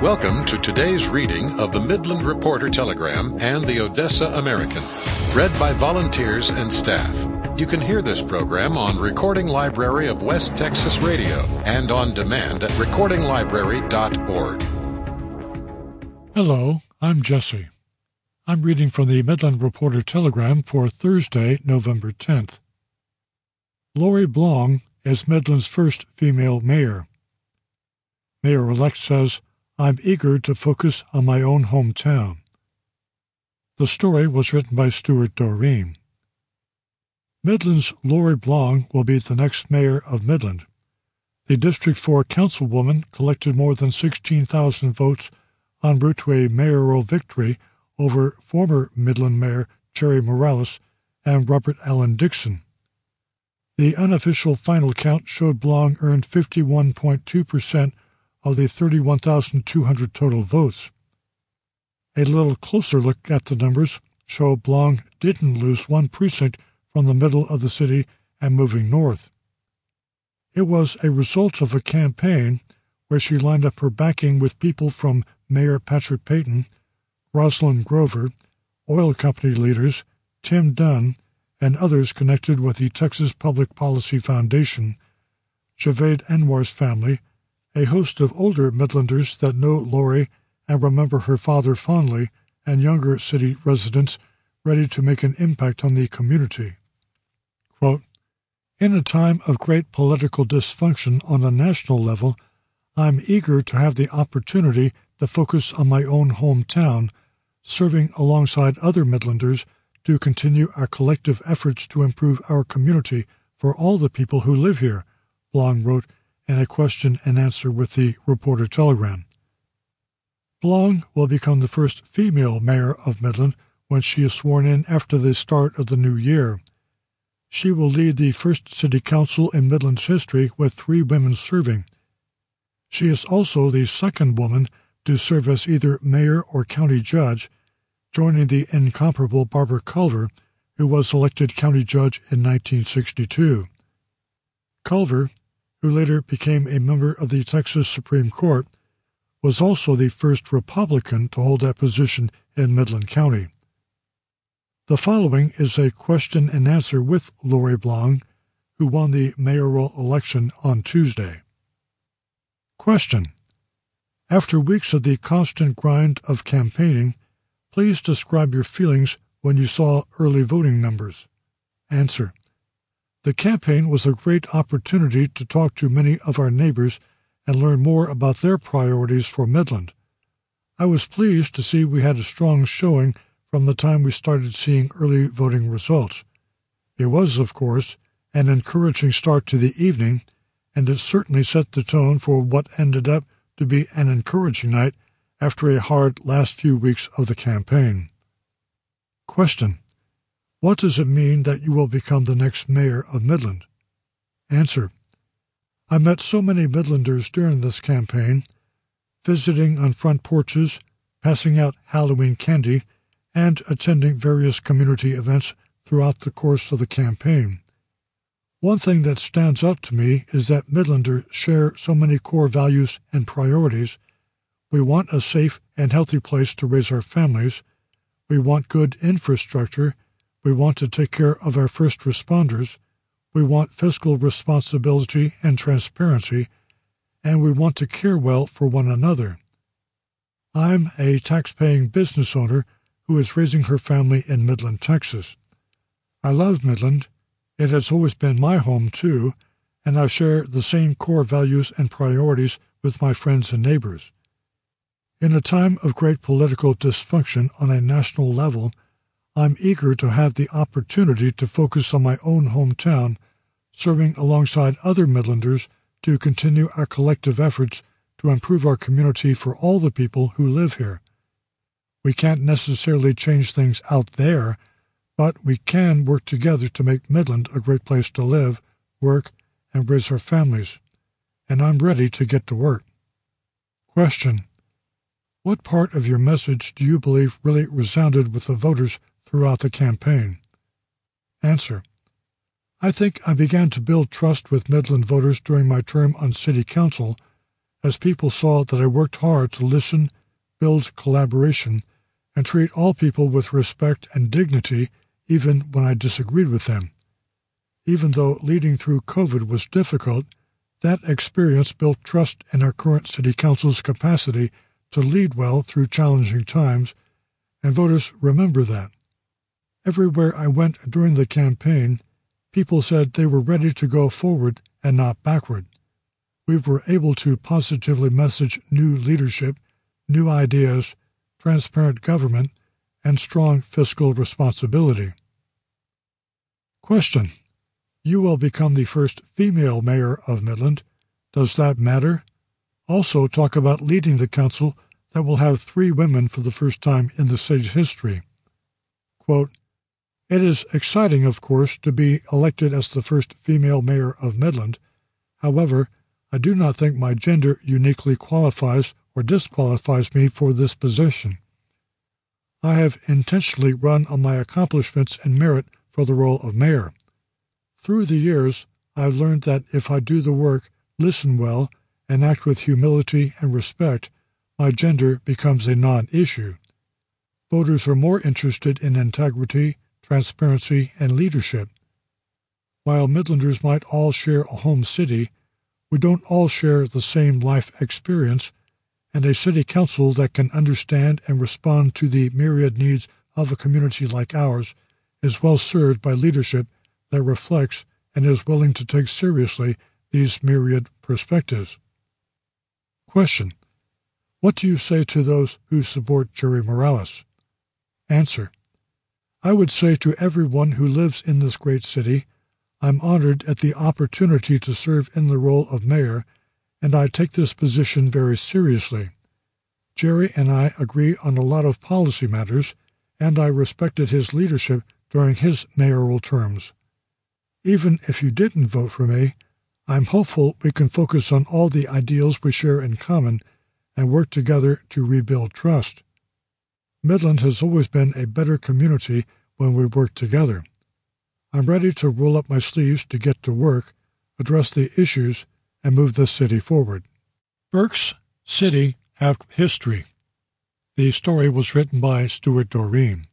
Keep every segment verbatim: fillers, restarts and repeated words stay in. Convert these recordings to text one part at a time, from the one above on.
Welcome to today's reading of the Midland Reporter Telegram and the Odessa American, read by volunteers and staff. You can hear this program on Recording Library of West Texas Radio and on demand at recording library dot org. Hello, I'm Jesse. I'm reading from the Midland Reporter Telegram for Thursday, November tenth. Lori Blong is Midland's first female mayor. Mayor-elect says, "I'm eager to focus on my own hometown." The story was written by Stuart Doreen. Midland's Lori Blong will be the next mayor of Midland. The District four councilwoman collected more than sixteen thousand votes en route to a mayoral victory over former Midland Mayor Jerry Morales and Robert Allen Dixon. The unofficial final count showed Blong earned fifty-one point two percent of the thirty-one thousand two hundred total votes. A little closer look at the numbers showed Blong didn't lose one precinct from the middle of the city and moving north. It was a result of a campaign where she lined up her backing with people from Mayor Patrick Payton, Rosalind Grover, oil company leaders, Tim Dunn, and others connected with the Texas Public Policy Foundation, Javed Anwar's family, a host of older Midlanders that know Lori and remember her father fondly, and younger city residents ready to make an impact on the community. Quote, "In a time of great political dysfunction on a national level, I'm eager to have the opportunity to focus on my own hometown, serving alongside other Midlanders to continue our collective efforts to improve our community for all the people who live here," Blong wrote in a question and answer with the Reporter Telegram. Blong will become the first female mayor of Midland when she is sworn in after the start of the new year. She will lead the first city council in Midland's history with three women serving. She is also the second woman to serve as either mayor or county judge, joining the incomparable Barbara Culver, who was elected county judge in nineteen sixty-two. Culver, who later became a member of the Texas Supreme Court, was also the first Republican to hold that position in Midland County. The following is a question and answer with Lori Blong, who won the mayoral election on Tuesday. Question: After weeks of the constant grind of campaigning, please describe your feelings when you saw early voting numbers. Answer: The campaign was a great opportunity to talk to many of our neighbors and learn more about their priorities for Midland. I was pleased to see we had a strong showing from the time we started seeing early voting results. It was, of course, an encouraging start to the evening, and it certainly set the tone for what ended up to be an encouraging night after a hard last few weeks of the campaign. Question: What does it mean that you will become the next mayor of Midland? Answer: I met so many Midlanders during this campaign, visiting on front porches, passing out Halloween candy, and attending various community events throughout the course of the campaign. One thing that stands out to me is that Midlanders share so many core values and priorities. We want a safe and healthy place to raise our families. We want good infrastructure. We want to take care of our first responders. We want fiscal responsibility and transparency. And we want to care well for one another. I'm a tax-paying business owner who is raising her family in Midland, Texas. I love Midland. It has always been my home, too, and I share the same core values and priorities with my friends and neighbors. In a time of great political dysfunction on a national level, I'm eager to have the opportunity to focus on my own hometown, serving alongside other Midlanders to continue our collective efforts to improve our community for all the people who live here. We can't necessarily change things out there, but we can work together to make Midland a great place to live, work, and raise our families. And I'm ready to get to work. Question: What part of your message do you believe really resounded with the voters throughout the campaign? Answer: I think I began to build trust with Midland voters during my term on City Council, as people saw that I worked hard to listen, build collaboration, and treat all people with respect and dignity even when I disagreed with them. Even though leading through COVID was difficult, that experience built trust in our current City Council's capacity to lead well through challenging times, and voters remember that. Everywhere I went during the campaign, people said they were ready to go forward and not backward. We were able to positively message new leadership, new ideas, transparent government, and strong fiscal responsibility. Question. You will become the first female mayor of Midland. Does that matter? Also talk about leading the council that will have three women for the first time in the city's history. Quote, It is exciting, of course, to be elected as the first female mayor of Midland. However, I do not think my gender uniquely qualifies or disqualifies me for this position. I have intentionally run on my accomplishments and merit for the role of mayor. Through the years, I've learned that if I do the work, listen well, and act with humility and respect, my gender becomes a non-issue. Voters are more interested in integrity, transparency, and leadership. While Midlanders might all share a home city, we don't all share the same life experience, and a city council that can understand and respond to the myriad needs of a community like ours is well served by leadership that reflects and is willing to take seriously these myriad perspectives. Question. What do you say to those who support Jerry Morales? Answer. I would say to everyone who lives in this great city, I'm honored at the opportunity to serve in the role of mayor, and I take this position very seriously. Jerry and I agree on a lot of policy matters, and I respected his leadership during his mayoral terms. Even if you didn't vote for me, I'm hopeful we can focus on all the ideals we share in common and work together to rebuild trust. Midland has always been a better community when we work together. I'm ready to roll up my sleeves to get to work, address the issues, and move the city forward. Berks City Have History. The story was written by Stuart Doreen.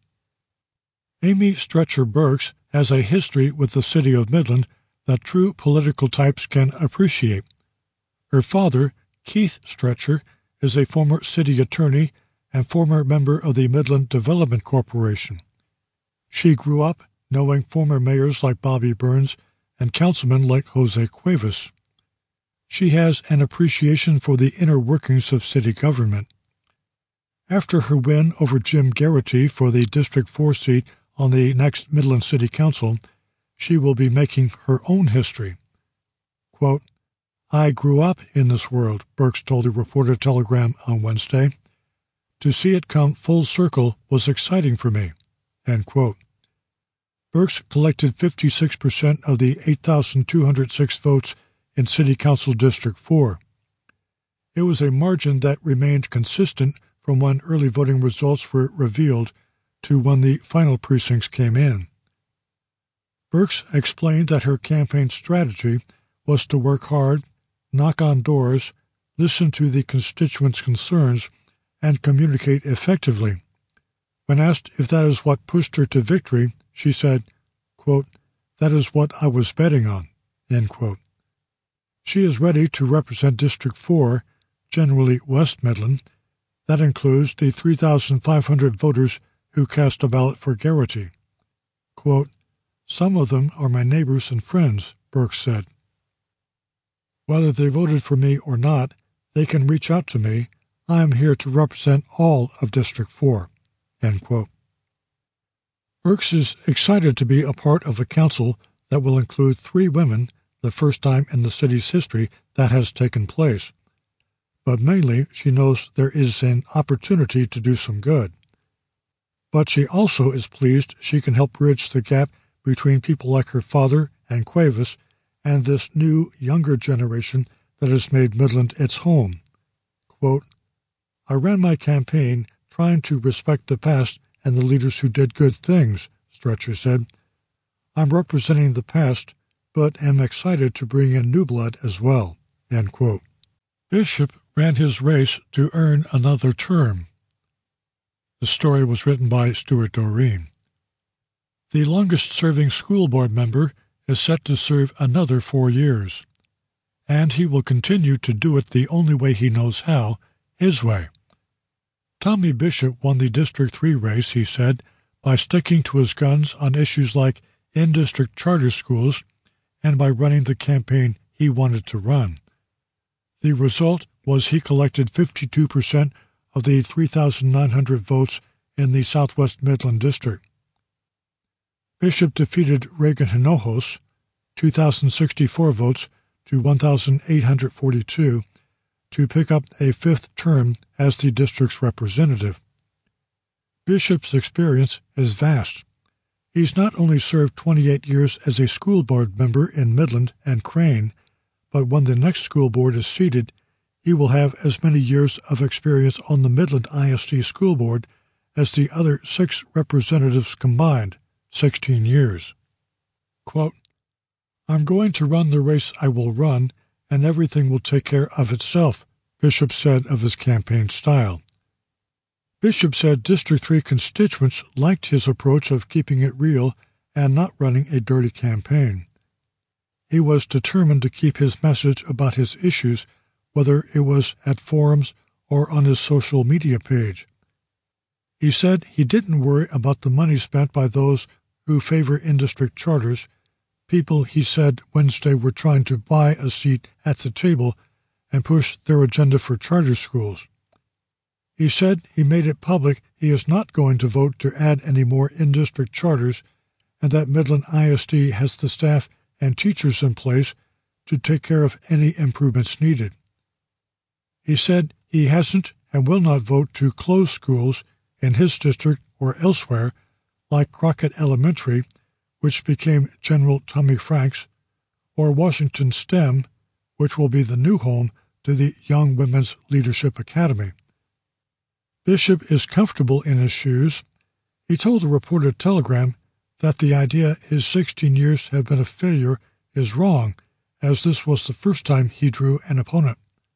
Amy Stretcher Berks has a history with the city of Midland that true political types can appreciate. Her father, Keith Stretcher, is a former city attorney and former member of the Midland Development Corporation. She grew up knowing former mayors like Bobby Burns and councilmen like Jose Cuevas. She has an appreciation for the inner workings of city government. After her win over Jim Garrity for the District four seat on the next Midland City Council, she will be making her own history. Quote, I grew up in this world, Berks told the Reporter Telegram on Wednesday. To see it come full circle was exciting for me. End quote. Berks collected fifty-six percent of the eight thousand two hundred six votes in City Council District four. It was a margin that remained consistent from when early voting results were revealed to when the final precincts came in. Berks explained that her campaign strategy was to work hard, knock on doors, listen to the constituents' concerns, and communicate effectively. When asked if that is what pushed her to victory, she said, quote, that is what I was betting on, end quote. She is ready to represent District four, generally West Midland. That includes the three thousand five hundred voters who cast a ballot for Garrity. Quote, some of them are my neighbors and friends, Berks said. Whether they voted for me or not, they can reach out to me. I am here to represent all of District four, end quote. Berks is excited to be a part of a council that will include three women, the first time in the city's history that has taken place. But mainly she knows there is an opportunity to do some good. But she also is pleased she can help bridge the gap between people like her father and Cuevas and this new, younger generation that has made Midland its home. Quote, I ran my campaign trying to respect the past and the leaders who did good things, Stretcher said. I'm representing the past, but am excited to bring in new blood as well, end quote. Bishop ran his race to earn another term. The story was written by Stuart Doreen. The longest-serving school board member is set to serve another four years, and he will continue to do it the only way he knows how, his way. Tommy Bishop won the District three race, he said, by sticking to his guns on issues like in-district charter schools and by running the campaign he wanted to run. The result was he collected fifty-two percent of the three thousand nine hundred votes in the Southwest Midland District. Bishop defeated Reagan Hinojos, two thousand sixty-four votes to one thousand eight hundred forty-two, to pick up a fifth term as the district's representative. Bishop's experience is vast. He's not only served twenty-eight years as a school board member in Midland and Crane, but when the next school board is seated, he will have as many years of experience on the Midland I S D School Board as the other six representatives combined, sixteen years. Quote, "I'm going to run the race I will run, and everything will take care of itself," Bishop said of his campaign style. Bishop said District three constituents liked his approach of keeping it real and not running a dirty campaign. He was determined to keep his message about his issues, whether it was at forums or on his social media page. He said he didn't worry about the money spent by those who favor in-district charters. People, he said Wednesday, were trying to buy a seat at the table and push their agenda for charter schools. He said he made it public he is not going to vote to add any more in-district charters and that Midland I S D has the staff and teachers in place to take care of any improvements needed. He said he hasn't and will not vote to close schools in his district or elsewhere, like Crockett Elementary, which became General Tommy Franks, or Washington STEM, which will be the new home to the Young Women's Leadership Academy. Bishop is comfortable in his shoes. He told the Reporter Telegram that the idea his sixteen years have been a failure is wrong, as this was the first time he drew an opponent.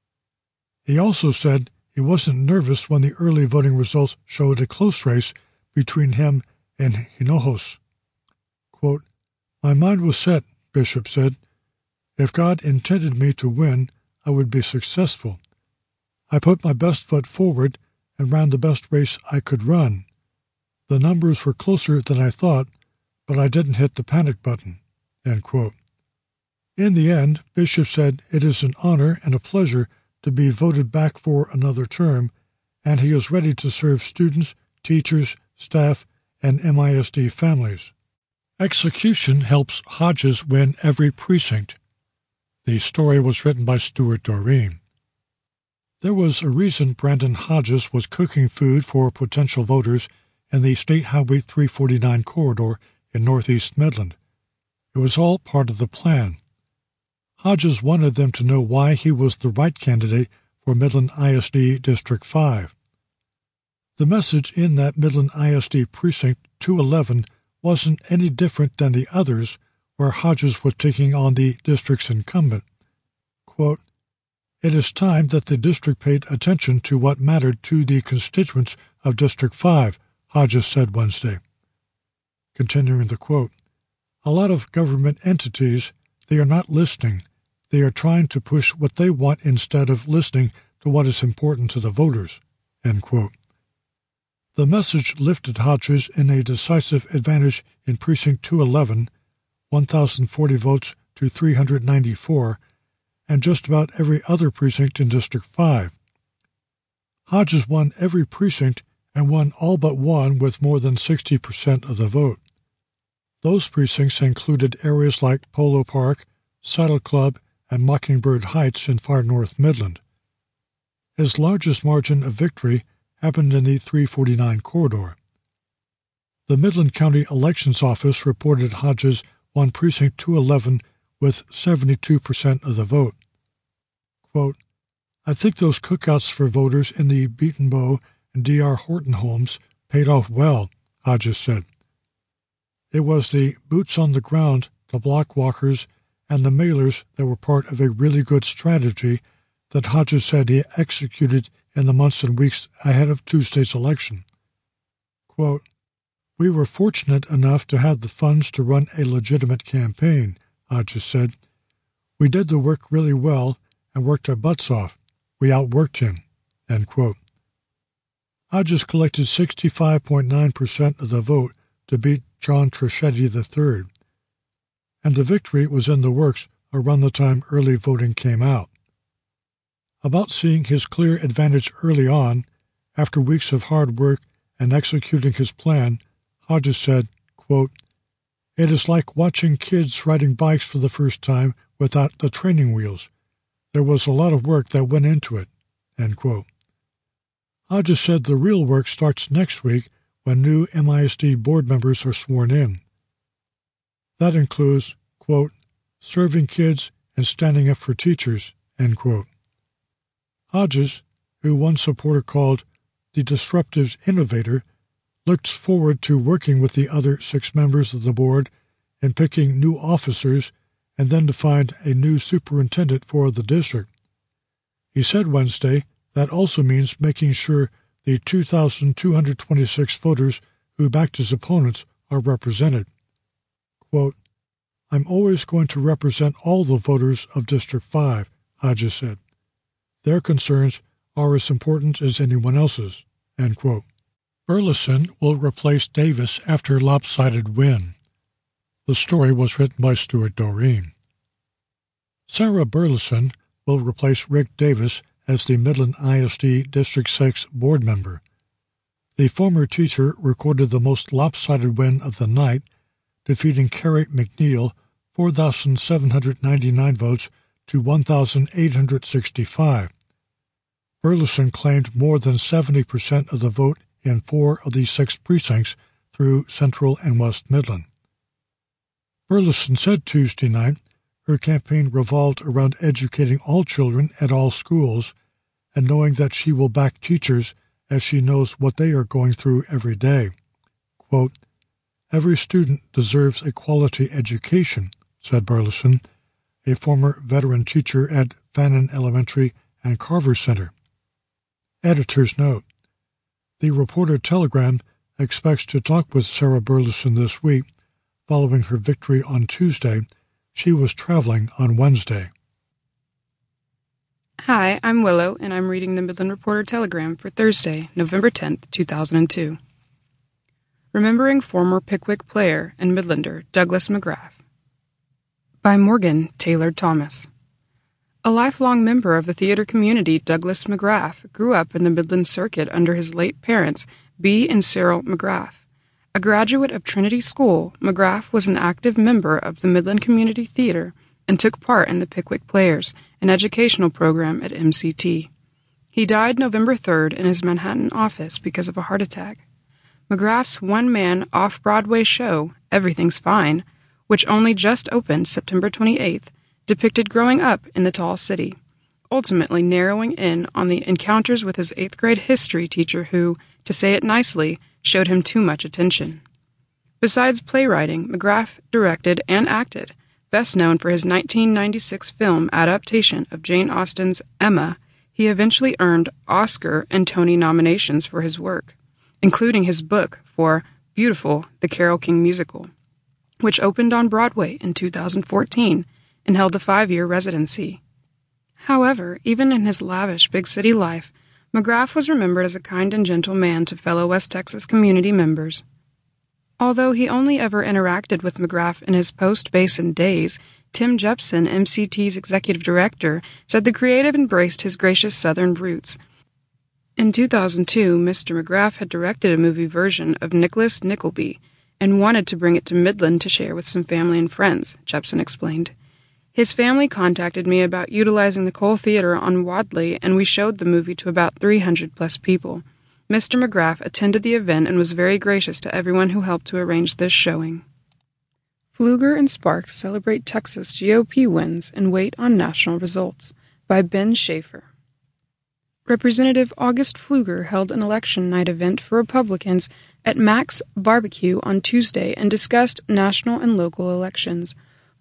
He also said he wasn't nervous when the early voting results showed a close race between him and Hinojos. Quote, "My mind was set," Bishop said. "If God intended me to win, I would be successful. I put my best foot forward and ran the best race I could run. The numbers were closer than I thought, but I didn't hit the panic button." End quote. In the end, Bishop said it is an honor and a pleasure to be voted back for another term, and he is ready to serve students, teachers, staff, and M I S D families. Execution helps Hodges win every precinct. The story was written by Stuart Doreen. There was a reason Brandon Hodges was cooking food for potential voters in the State Highway three forty-nine corridor in northeast Midland. It was all part of the plan. Hodges wanted them to know why he was the right candidate for Midland I S D District five. The message in that Midland I S D Precinct two eleven wasn't any different than the others, where Hodges was taking on the district's incumbent. Quote, "It is time that the district paid attention to what mattered to the constituents of District five, Hodges said Wednesday. Continuing the quote, "A lot of government entities, they are not listening. They are trying to push what they want instead of listening to what is important to the voters." End quote. The message lifted Hodges in a decisive advantage in Precinct two eleven, one thousand forty votes to three hundred ninety-four, and just about every other precinct in District five. Hodges won every precinct and won all but one with more than sixty percent of the vote. Those precincts included areas like Polo Park, Saddle Club, and Mockingbird Heights in far north Midland. His largest margin of victory happened in the three forty-nine corridor. The Midland County Elections Office reported Hodges won Precinct two eleven with seventy-two percent of the vote. Quote, "I think those cookouts for voters in the Beaton Bow and D R Horton homes paid off well," Hodges said. It was the boots on the ground, the block walkers, and the mailers that were part of a really good strategy that Hodges said he executed in the months and weeks ahead of Tuesday's election. Quote, "We were fortunate enough to have the funds to run a legitimate campaign," Hodges said. "We did the work really well and worked our butts off. We outworked him." End quote. Hodges collected sixty-five point nine percent of the vote to beat John Trischetti the third, and the victory was in the works around the time early voting came out. About seeing his clear advantage early on, after weeks of hard work and executing his plan, Hodges said, quote, "It is like watching kids riding bikes for the first time without the training wheels. There was a lot of work that went into it." End quote. Hodges said the real work starts next week when new M I S D board members are sworn in. That includes, quote, "serving kids and standing up for teachers," end quote. Hodges, who one supporter called the disruptive innovator, looks forward to working with the other six members of the board in picking new officers and then to find a new superintendent for the district. He said Wednesday that also means making sure the two thousand two hundred twenty-six voters who backed his opponents are represented. Quote, "I'm always going to represent all the voters of District five, Hodges said. Their concerns are as important as anyone else's." End quote. Burleson will replace Davis after lopsided win. The story was written by Stuart Doreen. Sarah Burleson will replace Rick Davis as the Midland I S D District six board member. The former teacher recorded the most lopsided win of the night, defeating Carrie McNeil four thousand seven hundred ninety-nine votes to one thousand eight hundred sixty-five. Burleson claimed more than seventy percent of the vote in four of the six precincts through Central and West Midland. Burleson said Tuesday night her campaign revolved around educating all children at all schools and knowing that she will back teachers as she knows what they are going through every day. Quote, "Every student deserves a quality education," said Burleson, a former veteran teacher at Fannin Elementary and Carver Center. Editor's note: The Reporter-Telegram expects to talk with Sarah Burleson this week. Following her victory on Tuesday, she was traveling on Wednesday. Hi, I'm Willow, and I'm reading the Midland Reporter-Telegram for Thursday, November tenth, two thousand two. Remembering former Pickwick player and Midlander Douglas McGrath. By Morgan Taylor Thomas. A lifelong member of the theater community, Douglas McGrath grew up in the Midland circuit under his late parents, B. and Cyril McGrath. A graduate of Trinity School, McGrath was an active member of the Midland Community Theater and took part in the Pickwick Players, an educational program at M C T. He died November third in his Manhattan office because of a heart attack. McGrath's one-man off-Broadway show, Everything's Fine, which only just opened September twenty-eighth, depicted growing up in the tall city, ultimately narrowing in on the encounters with his eighth-grade history teacher who, to say it nicely, showed him too much attention. Besides playwriting, McGrath directed and acted, best known for his nineteen ninety-six film adaptation of Jane Austen's Emma. He eventually earned Oscar and Tony nominations for his work, including his book for Beautiful, the Carole King musical, which opened on Broadway in two thousand fourteen and held a five-year residency. However, even in his lavish big-city life, McGrath was remembered as a kind and gentle man to fellow West Texas community members. Although he only ever interacted with McGrath in his post-Basin days, Tim Jepson, M C T's executive director, said the creative embraced his gracious Southern roots. In two thousand two, Mister McGrath had directed a movie version of Nicholas Nickleby and wanted to bring it to Midland to share with some family and friends, Jepson explained. His family contacted me about utilizing the Cole Theater on Wadley, and we showed the movie to about three hundred plus people. Mister McGrath attended the event and was very gracious to everyone who helped to arrange this showing. Pfluger and Sparks celebrate Texas G O P wins and wait on national results, by Ben Schaefer. Representative August Pfluger held an election night event for Republicans at Mac's Barbecue on Tuesday and discussed national and local elections.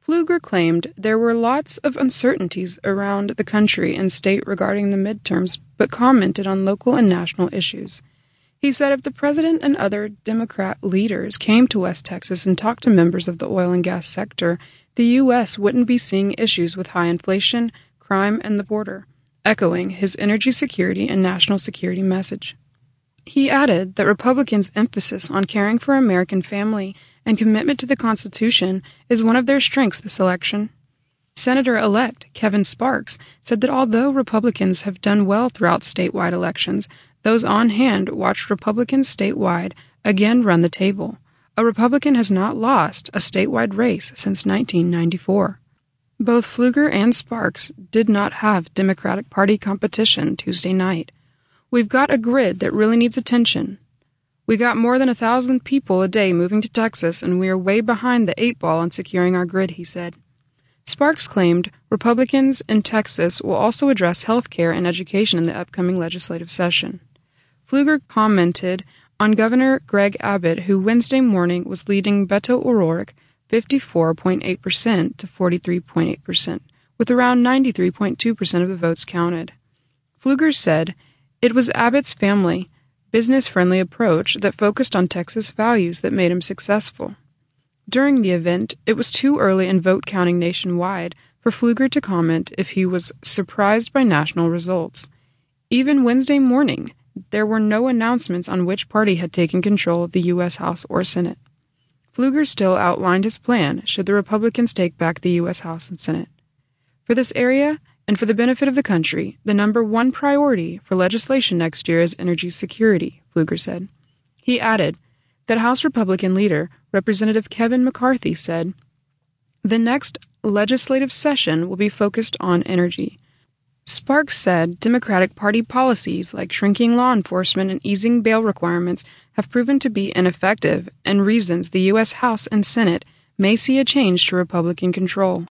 Pfluger claimed there were lots of uncertainties around the country and state regarding the midterms, but commented on local and national issues. He said if the president and other Democrat leaders came to West Texas and talked to members of the oil and gas sector, the U S wouldn't be seeing issues with high inflation, crime, and the border, echoing his energy security and national security message. He added that Republicans' emphasis on caring for American family and commitment to the Constitution is one of their strengths this election. Senator-elect Kevin Sparks said that although Republicans have done well throughout statewide elections, those on hand watched Republicans statewide again run the table. A Republican has not lost a statewide race since nineteen ninety-four. Both Pfluger and Sparks did not have Democratic Party competition Tuesday night. We've got a grid that really needs attention. We got more than a thousand people a day moving to Texas, and we are way behind the eight ball on securing our grid, he said. Sparks claimed Republicans in Texas will also address health care and education in the upcoming legislative session. Pfluger commented on Governor Greg Abbott, who Wednesday morning was leading Beto O'Rourke fifty-four point eight percent to forty-three point eight percent, with around ninety-three point two percent of the votes counted. Pfluger said it was Abbott's family, business-friendly approach that focused on Texas values that made him successful. During the event, it was too early in vote counting nationwide for Pfluger to comment if he was surprised by national results. Even Wednesday morning, there were no announcements on which party had taken control of the U S House or Senate. Pfluger still outlined his plan should the Republicans take back the U S House and Senate. For this area, and for the benefit of the country, the number one priority for legislation next year is energy security, Pfluger said. He added that House Republican leader, Representative Kevin McCarthy, said, the next legislative session will be focused on energy. Sparks said Democratic Party policies like shrinking law enforcement and easing bail requirements have proven to be ineffective and reasons the U S House and Senate may see a change to Republican control.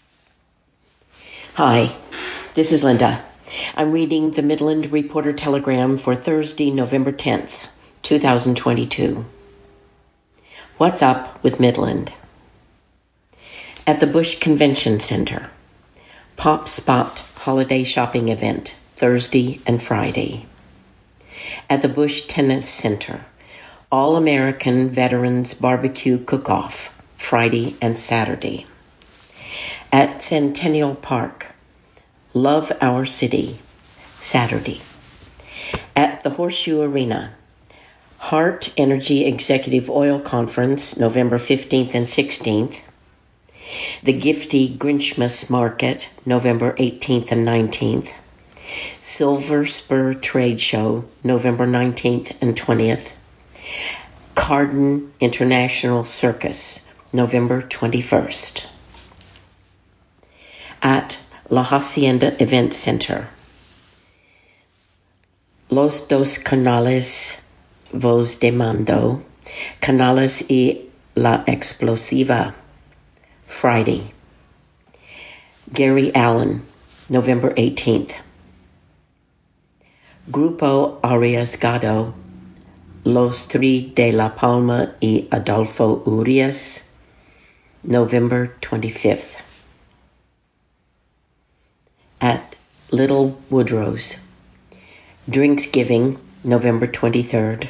Hi, this is Linda. I'm reading the Midland Reporter Telegram for Thursday, November tenth, twenty twenty-two. What's up with Midland? At the Busch Convention Center, Pop Spot holiday shopping event, Thursday and Friday. At the Busch Tennis Center, All-American Veterans Barbecue Cook-Off, Friday and Saturday. At Centennial Park, Love Our City, Saturday. At the Horseshoe Arena, Hart Energy Executive Oil Conference, November fifteenth and sixteenth. The Gifty Grinchmas Market, November eighteenth and nineteenth. Silver Spur Trade Show, November nineteenth and twentieth. Carden International Circus, November twenty-first. At La Hacienda Event Center, Los Dos Canales Voz de Mando, Canales y La Explosiva, Friday. Gary Allen, November eighteenth. Grupo Arriesgado, Los Tres de la Palma y Adolfo Urias, November twenty-fifth. At Little Woodrow's, Drinksgiving, November twenty-third.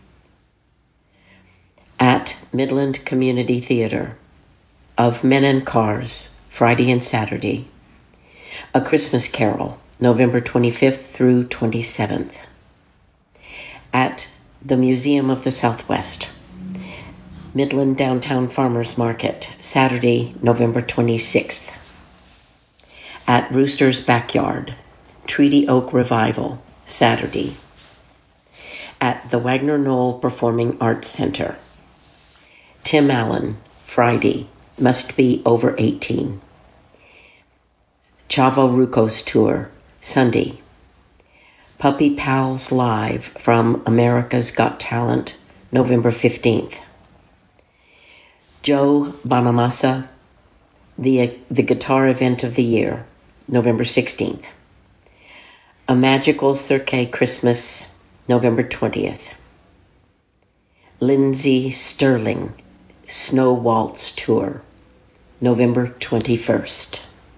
At Midland Community Theater, Of Men and Cars, Friday and Saturday. A Christmas Carol, November twenty-fifth through twenty-seventh. At the Museum of the Southwest, Midland Downtown Farmers Market, Saturday, November twenty-sixth. At Rooster's Backyard, Treaty Oak Revival, Saturday. At the Wagner Knoll Performing Arts Center, Tim Allen, Friday, must be over eighteen. Chavo Rucos Tour, Sunday. Puppy Pals Live from America's Got Talent, November fifteenth. Joe Bonamassa, the, the Guitar Event of the Year, November sixteenth. A Magical Cirque Christmas, November twentieth. Lindsey Sterling, Snow Waltz Tour, November twenty-first.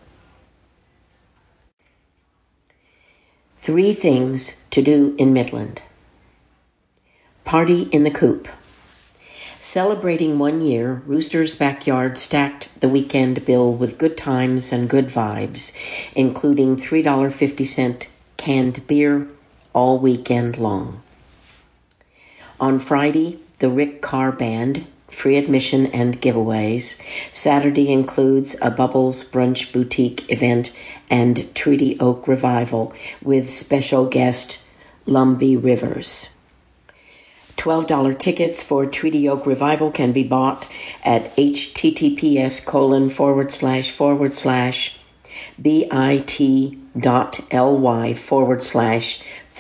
Three things to do in Midland. Party in the Coop. Celebrating one year, Rooster's Backyard stacked the weekend bill with good times and good vibes, including three dollars and fifty cents canned beer all weekend long. On Friday, the Rick Carr Band, free admission and giveaways. Saturday includes a Bubbles Brunch Boutique event and Treaty Oak Revival with special guest Lumbee Rivers. twelve dollars tickets for Treaty Oak Revival can be bought at https colon forward slash forward slash bit.ly forward slash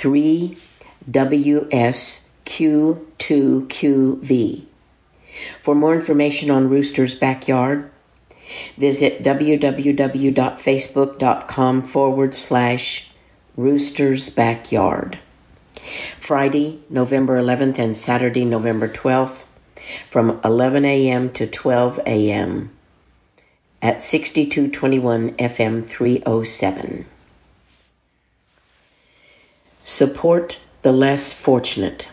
3WSQ2QV. For more information on Rooster's Backyard, visit www.facebook.com forward slash Rooster's Backyard. Friday, November eleventh and Saturday, November twelfth, from eleven a.m. to twelve a.m. at sixty-two twenty-one F M three oh seven. Support the less fortunate.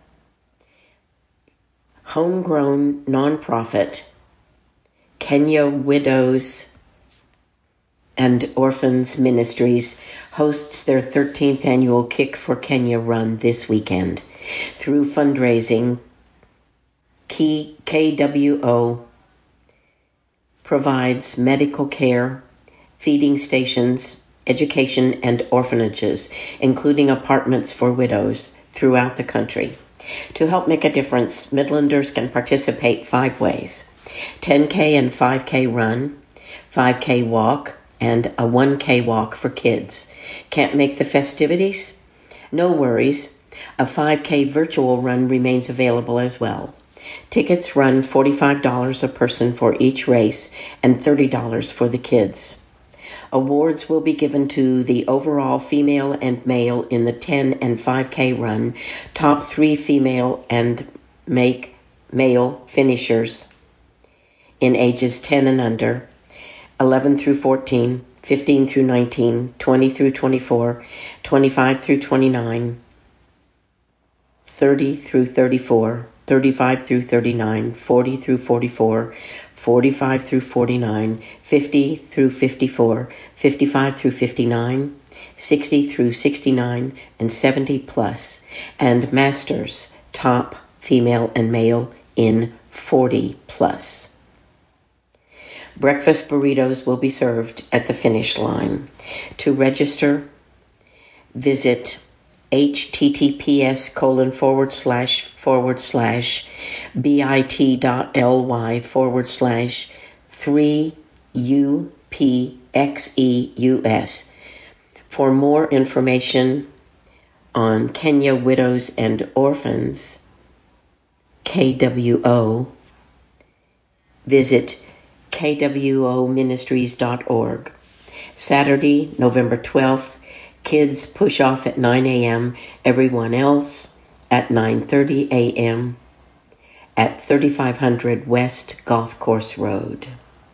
Homegrown nonprofit Kenya Widows and Orphans Ministries hosts their thirteenth annual Kick for Kenya run this weekend. Through fundraising, K W O provides medical care, feeding stations, education, and orphanages, including apartments for widows throughout the country. To help make a difference, Midlanders can participate five ways: ten K and five K run, five K walk, and a one K walk for kids. Can't make the festivities? No worries. A five K virtual run remains available as well. Tickets run forty-five dollars a person for each race and thirty dollars for the kids. Awards will be given to the overall female and male in the ten and five K run, top three female and make male finishers in ages ten and under, eleven through fourteen, fifteen through nineteen, twenty through twenty-four, twenty-five through twenty-nine, thirty through thirty-four, thirty-five through thirty-nine, forty through forty-four, forty-five through forty-nine, fifty through fifty-four, fifty-five through fifty-nine, sixty through sixty-nine, and seventy plus, and masters, top, female, and male in forty plus. Breakfast burritos will be served at the finish line. To register, visit https colon forward slash forward slash bit.ly forward slash 3UPXEUS. For more information on Kenya Widows and Orphans, K W O, visit k w o ministries dot org. Saturday, November twelfth, kids push off at nine a.m., everyone else at nine thirty a.m. at thirty-five hundred West Golf Course Road.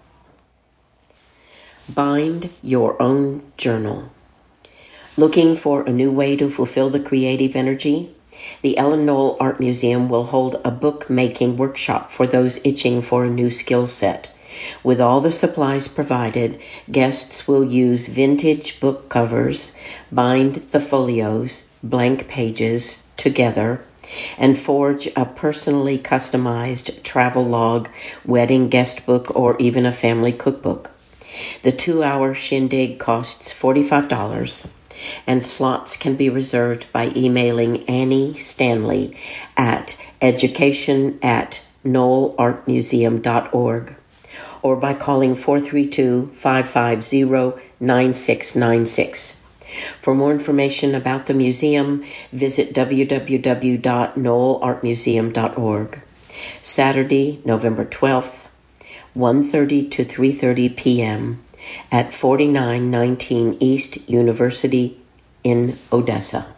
Bind your own journal. Looking for a new way to fulfill the creative energy? The Ellen Knoll Art Museum will hold a book-making workshop for those itching for a new skill set. With all the supplies provided, guests will use vintage book covers, bind the folios, blank pages, together, and forge a personally customized travel log, wedding guest book, or even a family cookbook. The two-hour shindig costs forty-five dollars, and slots can be reserved by emailing Annie Stanley at education at knoll art museum dot org. or by calling four three two, five five zero, nine six nine six. For more information about the museum, visit w w w dot knoll art museum dot org. Saturday, November twelfth, one thirty to three thirty p.m. at forty-nine nineteen East University in Odessa.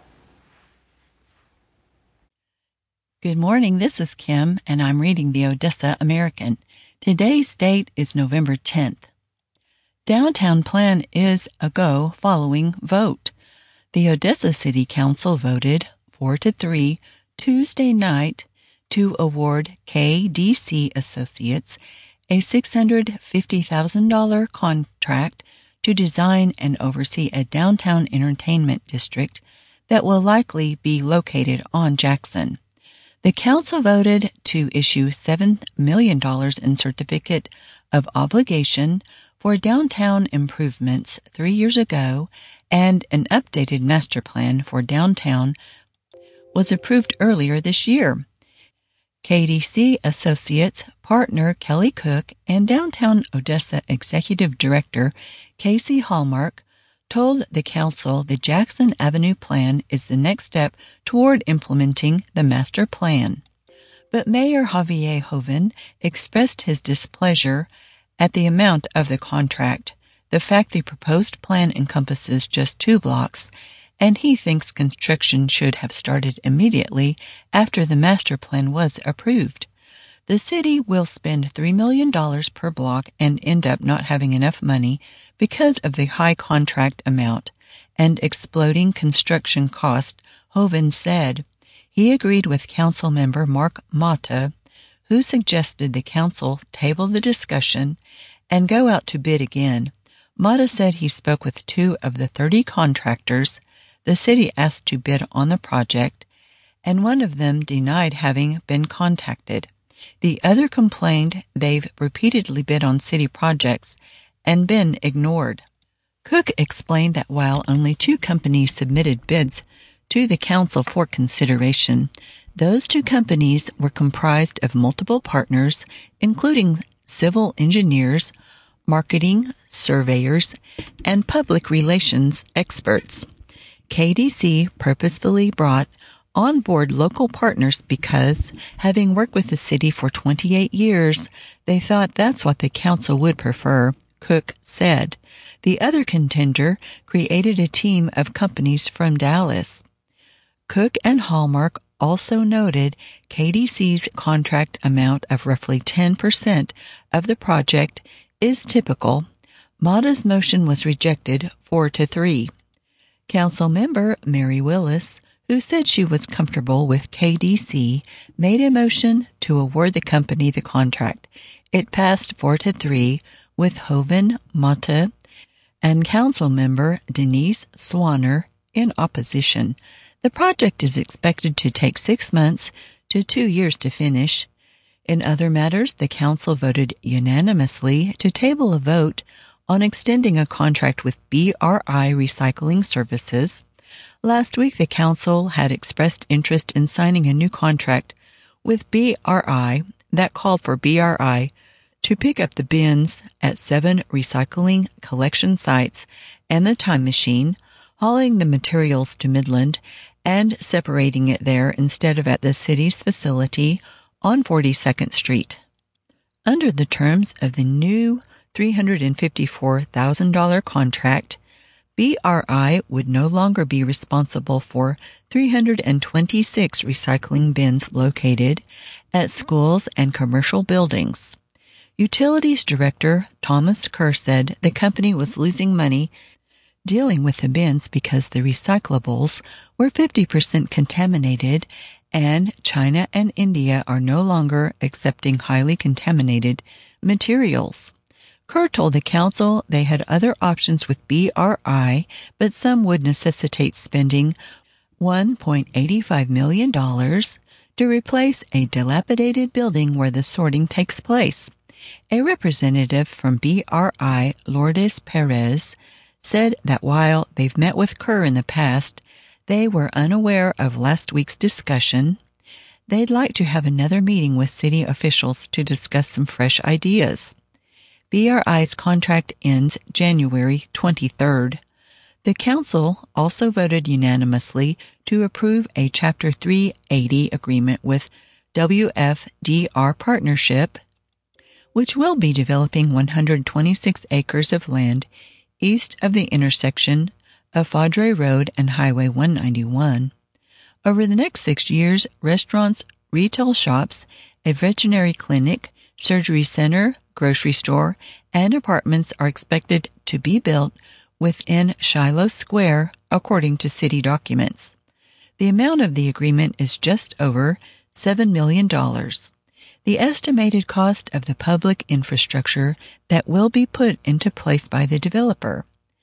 Good morning, this is Kim, and I'm reading the Odessa American. Today's date is November tenth. Downtown plan is a go following vote. The Odessa City Council voted four to three Tuesday night to award K D C Associates a six hundred fifty thousand dollars contract to design and oversee a downtown entertainment district that will likely be located on Jackson. The council voted to issue seven million dollars in certificate of obligation for downtown improvements three years ago, and an updated master plan for downtown was approved earlier this year. K D C Associates partner Kelly Cook and Downtown Odessa Executive Director Casey Hallmark told the council the Jackson Avenue plan is the next step toward implementing the master plan. But Mayor Javier Hoven expressed his displeasure at the amount of the contract, the fact the proposed plan encompasses just two blocks, and he thinks construction should have started immediately after the master plan was approved. The city will spend three million dollars per block and end up not having enough money because of the high contract amount and exploding construction cost, Hoven said. He agreed with council member Mark Mata, who suggested the council table the discussion and go out to bid again. Mata said he spoke with two of the thirty contractors the city asked to bid on the project, and one of them denied having been contacted. The other complained they've repeatedly bid on city projects and been ignored. Cook explained that while only two companies submitted bids to the council for consideration, those two companies were comprised of multiple partners, including civil engineers, marketing, surveyors, and public relations experts. K D C purposefully brought on board local partners because, having worked with the city for twenty-eight years, they thought that's what the council would prefer, Cook said. The other contender created a team of companies from Dallas. Cook and Hallmark also noted K D C's contract amount of roughly ten percent of the project is typical. Mata's motion was rejected four to three. Council member Mary Willis, who said she was comfortable with K D C, made a motion to award the company the contract. It passed four to three with Hoven, Mata, and council member Denise Swanner in opposition. The project is expected to take six months to two years to finish. In other matters, the council voted unanimously to table a vote on extending a contract with B R I Recycling Services. Last week, the council had expressed interest in signing a new contract with B R I that called for B R I to pick up the bins at seven recycling collection sites and the time machine, hauling the materials to Midland and separating it there instead of at the city's facility on forty-second Street. Under the terms of the new three hundred fifty-four thousand dollars contract, B R I would no longer be responsible for three hundred twenty-six recycling bins located at schools and commercial buildings. Utilities Director Thomas Kerr said the company was losing money dealing with the bins because the recyclables were fifty percent contaminated, and China and India are no longer accepting highly contaminated materials. Kerr told the council they had other options with B R I, but some would necessitate spending one point eight five million dollars to replace a dilapidated building where the sorting takes place. A representative from B R I, Lourdes Perez, said that while they've met with Kerr in the past, they were unaware of last week's discussion. They'd like to have another meeting with city officials to discuss some fresh ideas. B R I's contract ends January twenty-third. The council also voted unanimously to approve a Chapter three eighty agreement with W F D R Partnership, which will be developing one hundred twenty-six acres of land east of the intersection of Fadre Road and Highway one ninety-one. Over the next six years, restaurants, retail shops, a veterinary clinic, surgery center, grocery store, and apartments are expected to be built within Shiloh Square, according to city documents. The amount of the agreement is just over seven million dollars. The estimated cost of the public infrastructure that will be put into place by the developer.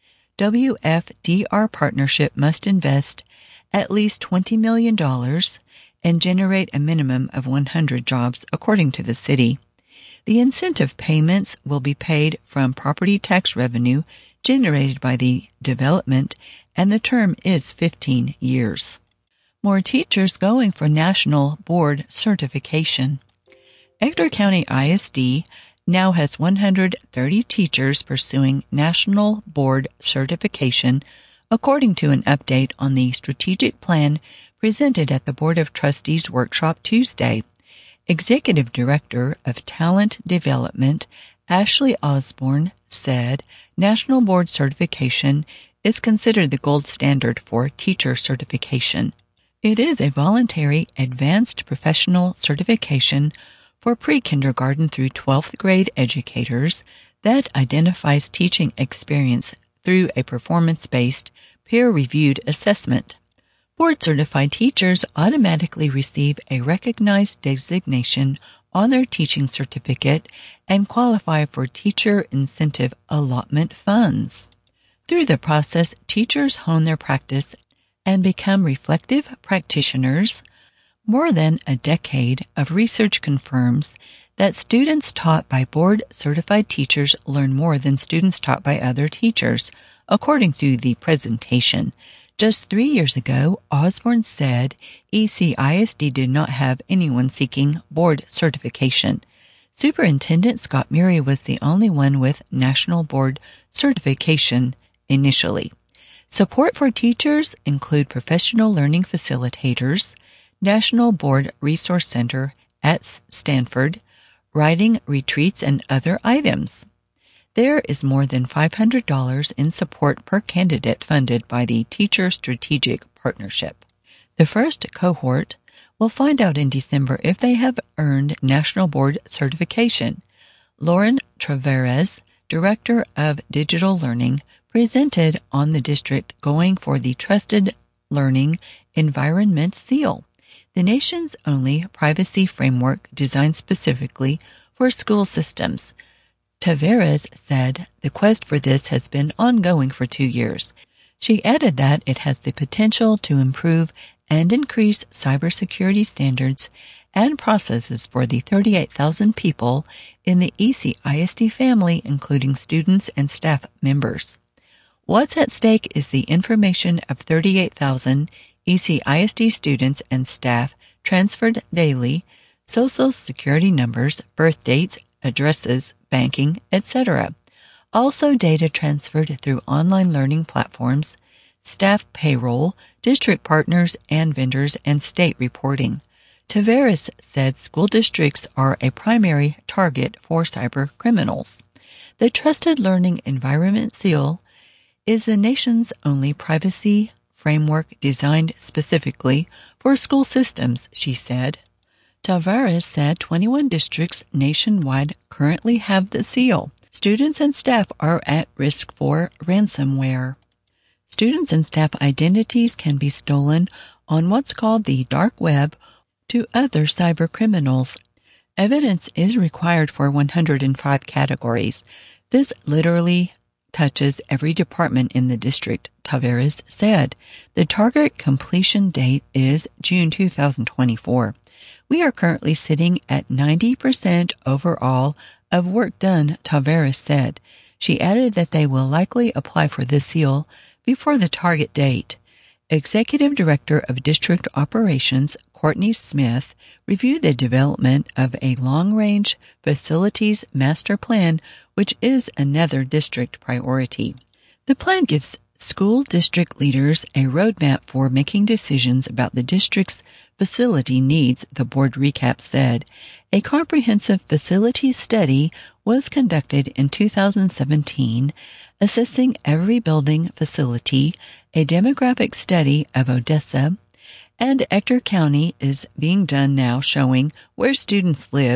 W F D R Partnership must invest at least twenty million dollars and generate a minimum of one hundred jobs, according to the city. The incentive payments will be paid from property tax revenue generated by the development, and the term is fifteen years. More teachers going for National Board Certification. Ector County I S D now has one hundred thirty teachers pursuing National Board Certification, according to an update on the strategic plan presented at the Board of Trustees workshop Tuesday. Executive Director of Talent Development, Ashley Osborne, said National Board Certification is considered the gold standard for teacher certification. It is a voluntary advanced professional certification for pre-kindergarten through twelfth grade educators that identifies teaching experience through a performance-based, peer-reviewed assessment. Board-certified teachers automatically receive a recognized designation on their teaching certificate and qualify for teacher incentive allotment funds. Through the process, teachers hone their practice and become reflective practitioners. More than a decade of research confirms that students taught by board-certified teachers learn more than students taught by other teachers, according to the presentation. Just three years ago, Osborne said E C I S D did not have anyone seeking board certification. Superintendent Scott Murray was the only one with National Board Certification initially. Support for teachers include professional learning facilitators, National Board Resource Center at Stanford, writing retreats, and other items. There is more than five hundred dollars in support per candidate funded by the Teacher Strategic Partnership. The first cohort will find out in December if they have earned National Board Certification. Lauren Traveres, Director of Digital Learning, presented on the district going for the Trusted Learning Environment Seal, the nation's only privacy framework designed specifically for school systems. Tavares said the quest for this has been ongoing for two years. She added that it has the potential to improve and increase cybersecurity standards and processes for the thirty-eight thousand people in the E C I S D family, including students and staff members. What's at stake is the information of thirty-eight thousand E C I S D students and staff transferred daily, social security numbers, birth dates, addresses, banking, et cetera. Also data transferred through online learning platforms, staff payroll, district partners and vendors, and state reporting. Tavares said school districts are a primary target for cyber criminals. The Trusted Learning Environment Seal is the nation's only privacy framework designed specifically for school systems, she said. Tavares said twenty-one districts nationwide currently have the seal. Students and staff are at risk for ransomware. Students and staff identities can be stolen on what's called the dark web to other cyber criminals. Evidence is required for one hundred five categories. This literally touches every department in the district, Tavares said. The target completion date is June two thousand twenty-four. We are currently sitting at ninety percent overall of work done, Tavares said. She added that they will likely apply for the seal before the target date. Executive Director of District Operations, Courtney Smith, reviewed the development of a long-range facilities master plan, which is another district priority. The plan gives school district leaders a roadmap for making decisions about the district's facility needs, the board recap said. A comprehensive facility study was conducted in two thousand seventeen, assessing every building facility. A demographic study of Odessa and Ector County is being done now, showing where students live,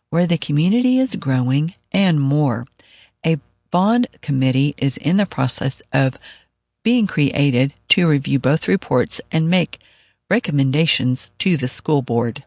where the community is growing, and more. A bond committee is in the process of being created to review both reports and make recommendations to the school board.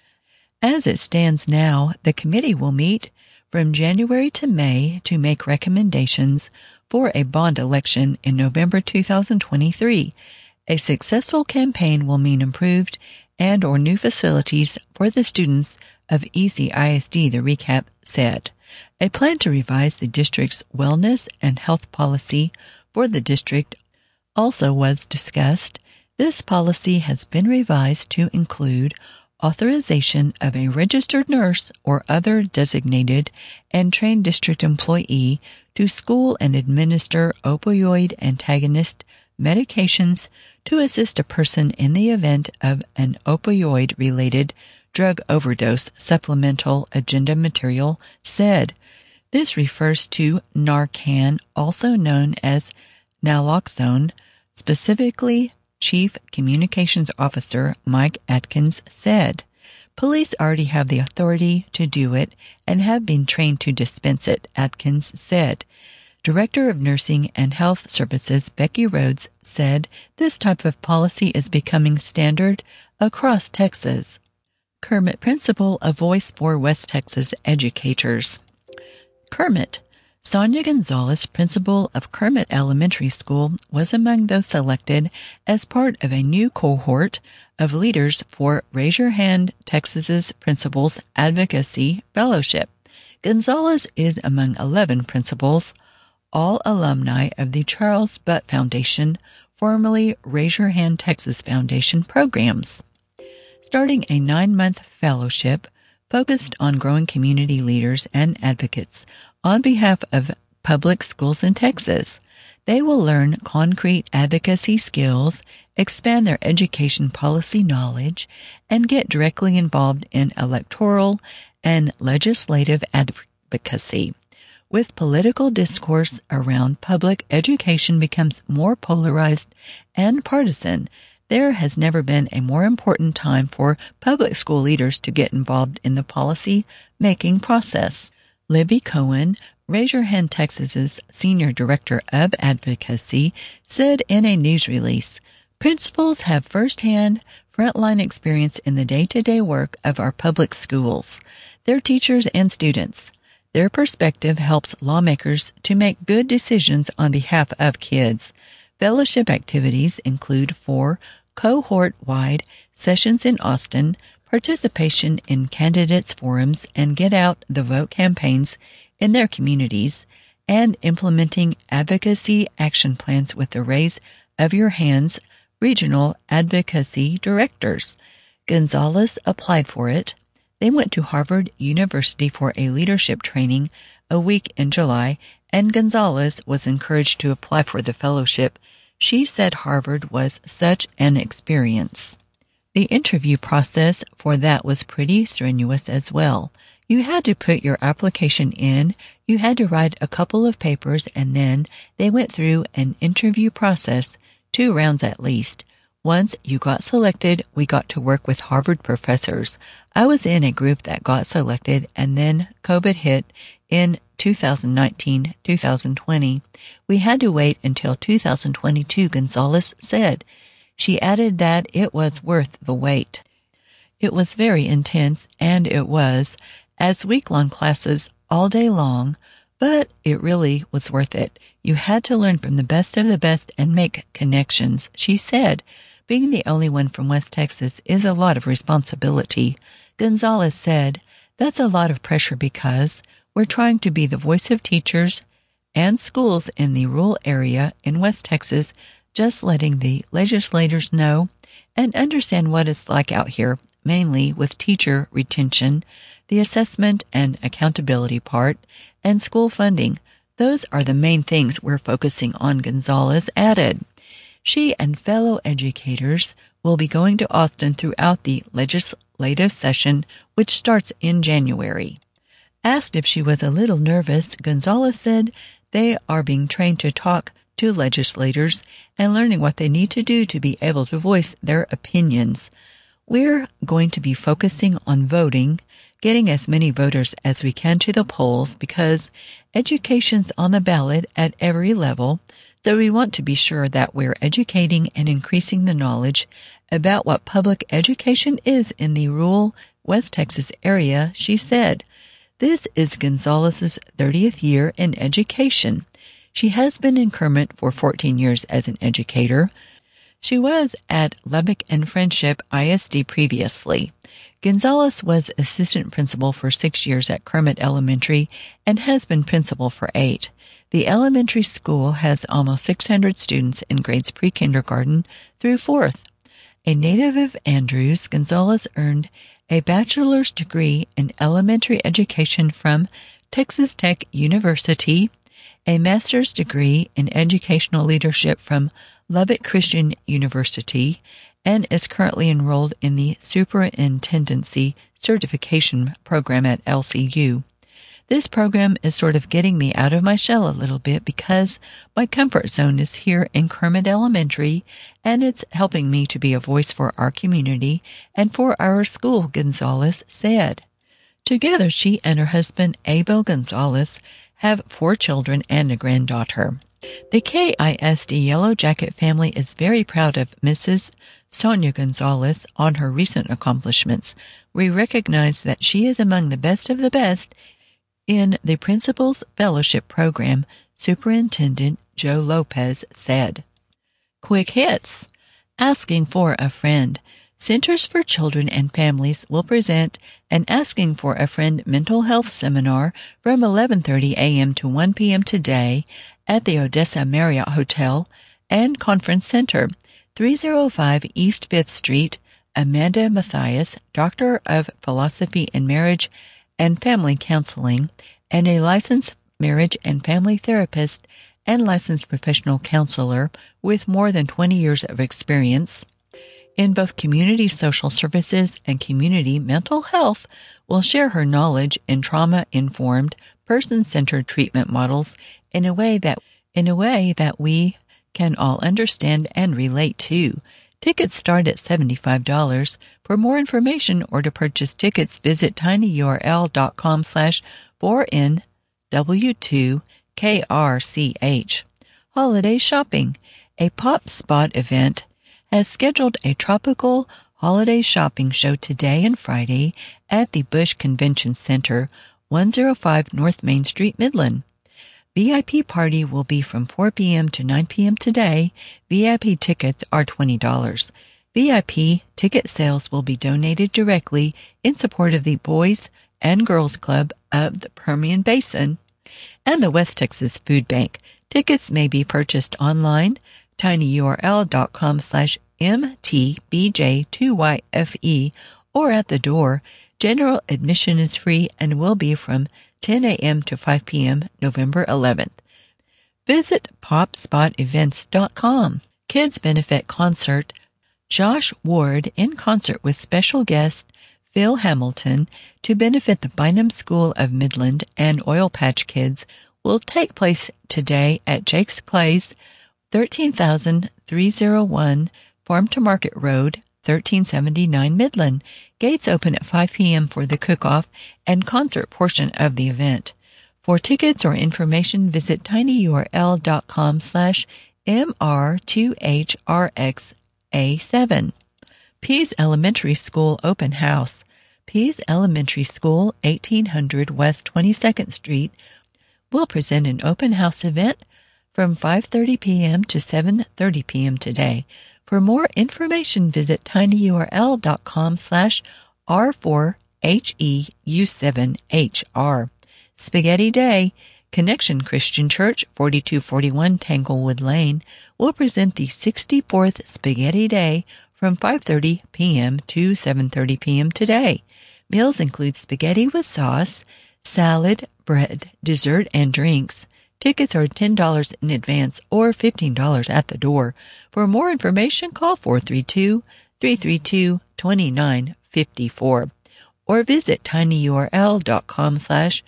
As it stands now, the committee will meet from January to May to make recommendations for a bond election in November two thousand twenty-three. A successful campaign will mean improved and or new facilities for the students of Easy I S D, the recap said. A plan to revise the district's wellness and health policy for the district also was discussed. This policy has been revised to include authorization of a registered nurse or other designated and trained district employee to school and administer opioid antagonist medications to assist a person in the event of an opioid-related drug overdose, supplemental agenda material said. This refers to Narcan, also known as naloxone. Specifically, Chief Communications Officer Mike Atkins said, "Police already have the authority to do it and have been trained to dispense it," Atkins said. Director of Nursing and Health Services Becky Rhodes said this type of policy is becoming standard across Texas. Kermit, principal of Voice for West Texas Educators. Kermit. Sonia Gonzalez, principal of Kermit Elementary School, was among those selected as part of a new cohort of leaders for Raise Your Hand Texas's Principals Advocacy Fellowship. Gonzalez is among eleven principals, all alumni of the Charles Butt Foundation, formerly Raise Your Hand Texas Foundation programs. Starting a nine-month fellowship focused on growing community leaders and advocates on behalf of public schools in Texas. They will learn concrete advocacy skills, expand their education policy knowledge, and get directly involved in electoral and legislative advocacy. With political discourse around public education becomes more polarized and partisan, there has never been a more important time for public school leaders to get involved in the policy-making process. Libby Cohen, Raise Your Hand Texas's Senior Director of Advocacy, said in a news release, "Principals have firsthand, frontline experience in the day-to-day work of our public schools, their teachers and students. Their perspective helps lawmakers to make good decisions on behalf of kids. Fellowship activities include four cohort-wide sessions in Austin, participation in candidates' forums and get-out-the-vote campaigns in their communities, and implementing advocacy action plans with the Raise of Your Hands regional advocacy directors." Gonzalez applied for it. They went to Harvard University for a leadership training a week in July, and Gonzalez was encouraged to apply for the fellowship. She said Harvard was such an experience. The interview process for that was pretty strenuous as well. You had to put your application in, you had to write a couple of papers, and then they went through an interview process, two rounds at least. Once you got selected, we got to work with Harvard professors. I was in a group that got selected, and then COVID hit in two thousand nineteen, two thousand twenty. We had to wait until two thousand twenty-two, Gonzalez said. She added that it was worth the wait. It was very intense, and it was, as week-long classes all day long, but it really was worth it. You had to learn from the best of the best and make connections, she said. Being the only one from West Texas is a lot of responsibility. Gonzalez said, "That's a lot of pressure because we're trying to be the voice of teachers and schools in the rural area in West Texas, just letting the legislators know and understand what it's like out here, mainly with teacher retention, the assessment and accountability part, and school funding. Those are the main things we're focusing on," Gonzalez added. She and fellow educators will be going to Austin throughout the legislative session, which starts in January. Asked if she was a little nervous, Gonzalez said they are being trained to talk to legislators and learning what they need to do to be able to voice their opinions. "We're going to be focusing on voting, getting as many voters as we can to the polls because education's on the ballot at every level, so we want to be sure that we're educating and increasing the knowledge about what public education is in the rural West Texas area, she said. This is Gonzalez's thirtieth year in education. She has been in Kermit for fourteen years as an educator. She was at Lubbock and Friendship I S D previously. Gonzalez was assistant principal for six years at Kermit Elementary and has been principal for eight. The elementary school has almost six hundred students in grades pre-kindergarten through fourth. A native of Andrews, Gonzalez earned a bachelor's degree in elementary education from Texas Tech University, a master's degree in educational leadership from Lubbock Christian University, and is currently enrolled in the Superintendency Certification Program at L C U. This program is sort of getting me out of my shell a little bit because my comfort zone is here in Kermit Elementary, and it's helping me to be a voice for our community and for our school, Gonzalez said. Together, she and her husband, Abel Gonzalez, have four children and a granddaughter. The K I S D Yellow Jacket family is very proud of Missus Sonia Gonzalez on her recent accomplishments. We recognize that she is among the best of the best in the Principal's Fellowship Program, Superintendent Joe Lopez said. Quick hits. Asking for a Friend. Centers for Children and Families will present an Asking for a Friend mental health seminar from eleven thirty a.m. to one p.m. today at the Odessa Marriott Hotel and Conference Center, three oh five East fifth Street. Amanda Matthias, Doctor of Philosophy in Marriage and Family Counseling, and a licensed marriage and family therapist and licensed professional counselor with more than twenty years of experience in both community social services and community mental health, will share her knowledge in trauma-informed, person-centered treatment models in a way that in a way that we can all understand and relate to. Tickets start at seventy-five dollars. For more information or to purchase tickets, visit tinyurl.com slash 4NW2KRCH. Holiday Shopping. A Pop Spot event has scheduled a tropical holiday shopping show today and Friday at the Busch Convention Center, one oh five North Main Street, Midland. V I P party will be from four p.m. to nine p.m. today. V I P tickets are twenty dollars. V I P ticket sales will be donated directly in support of the Boys and Girls Club of the Permian Basin and the West Texas Food Bank. Tickets may be purchased online, tinyurl.com slash MTBJ2YFE, or at the door. General admission is free and will be from ten a.m. to five p.m. November eleventh. Visit pop spot events dot com. Kids Benefit Concert. Josh Ward in concert with special guest Phil Hamilton to benefit the Bynum School of Midland and Oil Patch Kids will take place today at Jake's Clay's, thirteen thousand three oh one Farm to Market Road, thirteen seventy-nine Midland. Gates open at five p.m. for the cook-off and concert portion of the event. For tickets or information, visit tinyurl.com slash MR2HRXA7. Pease Elementary School Open House. Pease Elementary School, eighteen hundred West twenty-second Street, will present an open house event from five thirty p.m. to seven thirty p.m. today. For more information, visit tinyurl.com slash R4HEU7HR. Spaghetti Day. Connection Christian Church, forty-two forty-one Tanglewood Lane, will present the sixty-fourth Spaghetti Day from five thirty p.m. to seven thirty p.m. today. Meals include spaghetti with sauce, salad, bread, dessert, and drinks. Tickets are ten dollars in advance or fifteen dollars at the door. For more information, call four three two, three three two, two nine five four or visit tinyurl.com slash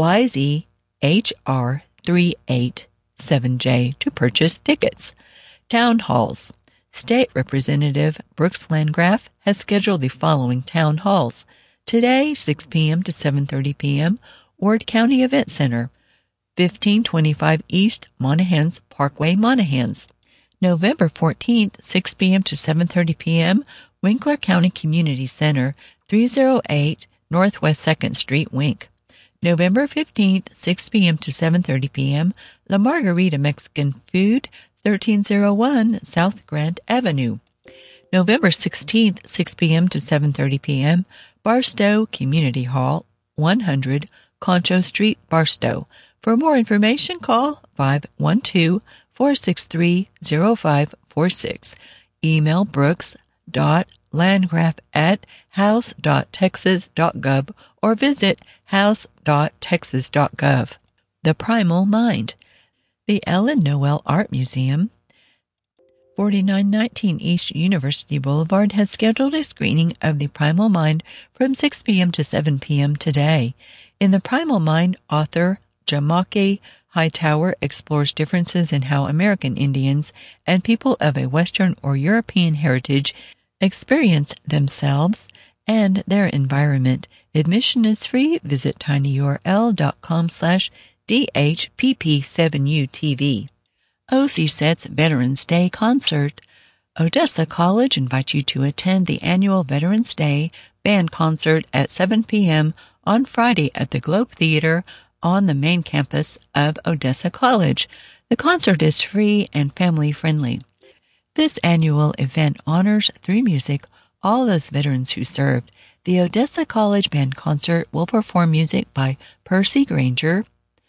YZHR387J to purchase tickets. Town Halls. State Representative Brooks Landgraf has scheduled the following town halls. Today, six p.m. to seven thirty p.m., Ward County Event Center, fifteen twenty-five East Monahans Parkway, Monahans. November fourteenth, six p.m. to seven thirty p.m., Winkler County Community Center, three oh eight Northwest second Street, Wink. November fifteenth, six p.m. to seven thirty p.m., La Margarita Mexican Food, thirteen oh one South Grant Avenue. November sixteenth, six p.m. to seven thirty p.m., Barstow Community Hall, one hundred Concho Street, Barstow. For more information, call five one two, four six three, zero five four six. Email brooks.landgraf at house dot texas dot gov or visit house dot texas dot gov. The Primal Mind. The Ellen Noel Art Museum, forty-nine nineteen East University Boulevard, has scheduled a screening of The Primal Mind from six p.m. to seven p.m. today. In The Primal Mind, author Jamake Hightower explores differences in how American Indians and people of a Western or European heritage experience themselves and their environment. Admission is free. Visit tinyurl.com slash DHPP7UTV. O C SET's Veterans Day Concert. Odessa College invites you to attend the annual Veterans Day Band Concert at seven p.m. on Friday at the Globe Theater on the main campus of Odessa College. The concert is free and family-friendly. This annual event honors through music all those veterans who served. The Odessa College Band Concert will perform music by Percy Granger,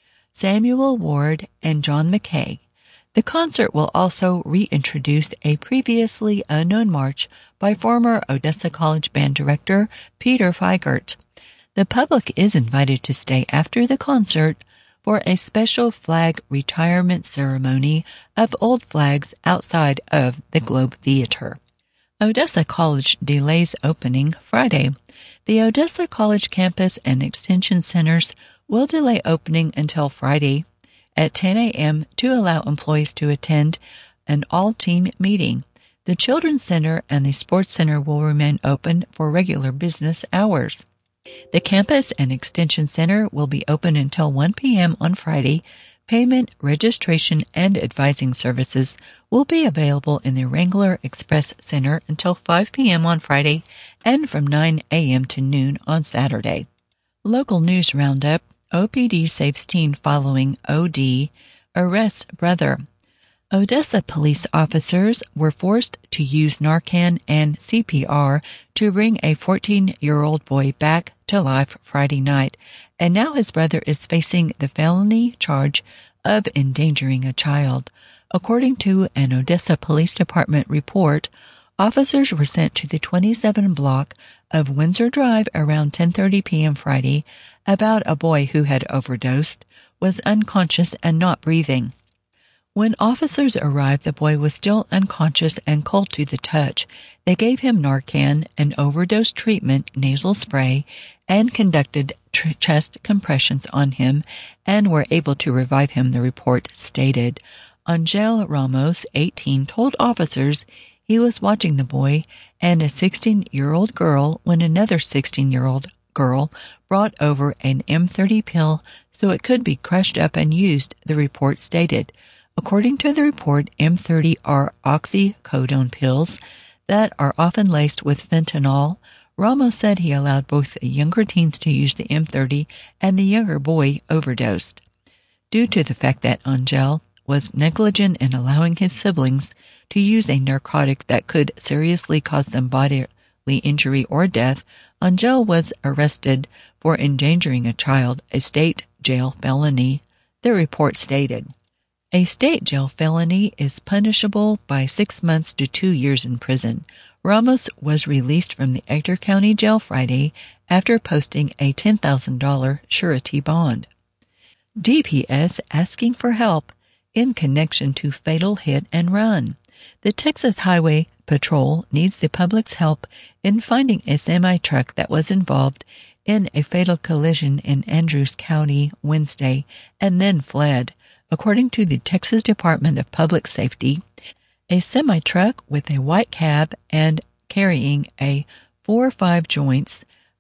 Samuel Ward, and John McKay. The concert will also reintroduce a previously unknown march by former Odessa College Band director Peter Feigert. The public is invited to stay after the concert for a special flag retirement ceremony of old flags outside of the Globe Theater. Odessa College delays opening Friday. The Odessa College campus and extension centers will delay opening until Friday at ten a.m. to allow employees to attend an all-team meeting. The Children's Center and the Sports Center will remain open for regular business hours. The campus and extension center will be open until one p.m. on Friday. Payment, registration, and advising services will be available in the Wrangler Express Center until five p.m. on Friday and from nine a.m. to noon on Saturday. Local news roundup. O P D saves teen following O D. Arrests brother. Odessa police officers were forced to use Narcan and C P R to bring a fourteen-year-old boy back to life Friday night, and now his brother is facing the felony charge of endangering a child. According to an Odessa Police Department report, officers were sent to the twenty-seven block of Windsor Drive around ten thirty p.m. Friday about a boy who had overdosed, was unconscious, and not breathing. When officers arrived, the boy was still unconscious and cold to the touch. They gave him Narcan, an overdose treatment nasal spray, and conducted tr- chest compressions on him and were able to revive him, the report stated. Angel Ramos, eighteen, told officers he was watching the boy and a sixteen-year-old girl when another sixteen-year-old girl brought over an M thirty pill so it could be crushed up and used, the report stated. According to the report, M thirty are oxycodone pills that are often laced with fentanyl. Ramos said he allowed both the younger teens to use the M thirty and the younger boy overdosed. Due to the fact that Angel was negligent in allowing his siblings to use a narcotic that could seriously cause them bodily injury or death, Angel was arrested for endangering a child, a state jail felony, the report stated. A state jail felony is punishable by six months to two years in prison. Ramos was released from the Ector County Jail Friday after posting a ten thousand dollars surety bond. D P S asking for help in connection to fatal hit and run. The Texas Highway Patrol needs the public's help in finding a semi-truck that was involved in a fatal collision in Andrews County Wednesday and then fled. According to the Texas Department of Public Safety, a semi-truck with a white cab and carrying a four or five joints